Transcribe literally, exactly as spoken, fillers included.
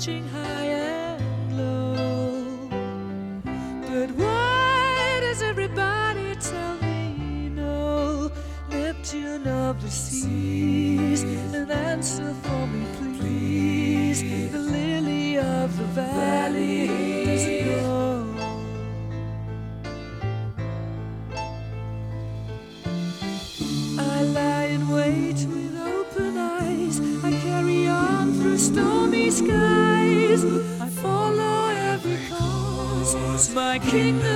reaching high and low. But why does everybody tell me no? Neptune of the seas, an answer for me please. The lily of the valley doesn't know. I lie in wait with open eyes, I carry on through stormy skies, I follow every cause, my kingdom